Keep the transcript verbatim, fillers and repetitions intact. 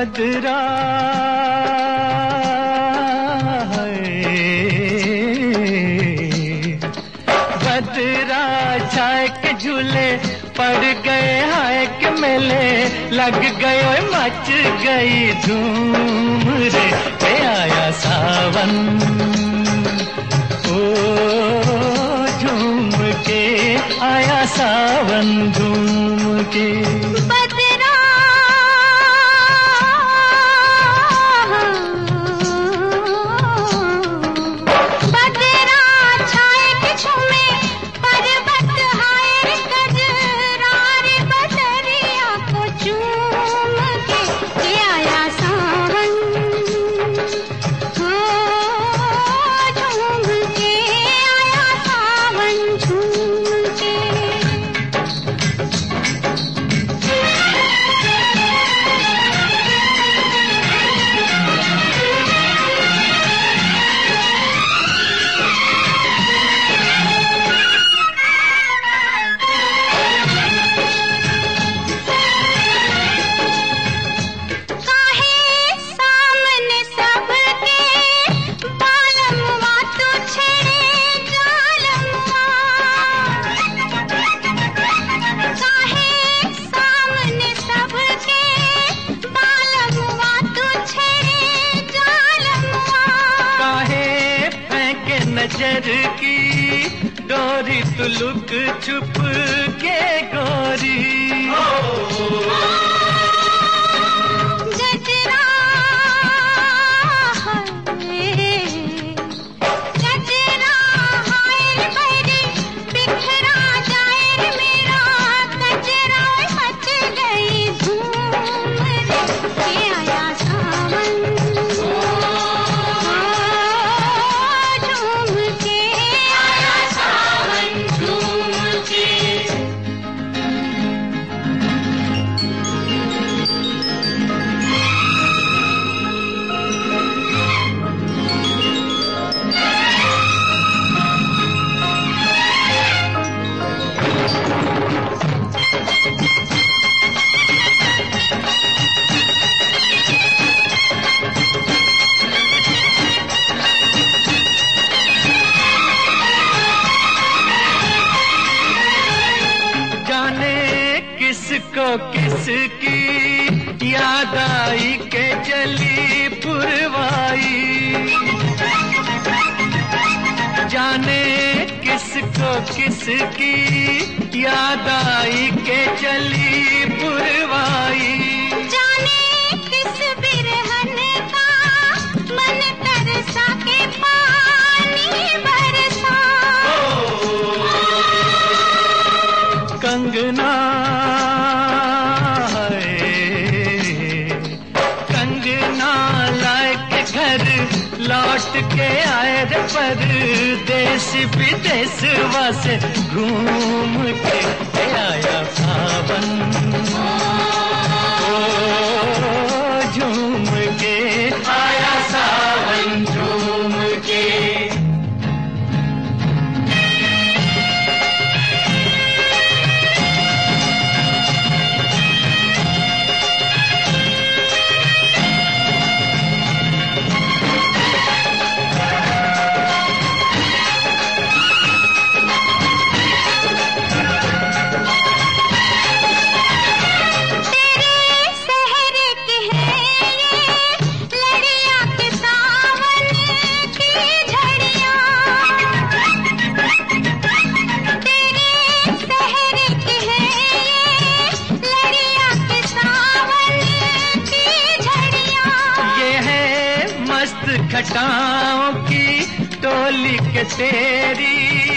बदरा बदरा छाए के झूले पड़ गए हाय के मेले लग गए मच गई धूम रे पे आया सावन ओ झूम के आया सावन झूम के नजर की डोरी तू लुक छुप के गोरी जजरा जजरा हाय बड़ी बिखरा जाए मेरा कचरा मच गई धूम रे आया सावन किसको किसकी याद आई के चली पुरवाई जाने किसको किसकी याद आई के चली पुरवाई जाने किस बिरहन का मन तरसा के पानी बरसा कंगना लौट के आए रे परदेश विदेशवा से घूम के आया सावन ओ झूम के आया सावन झूम के घटाओं की टोली के तेरी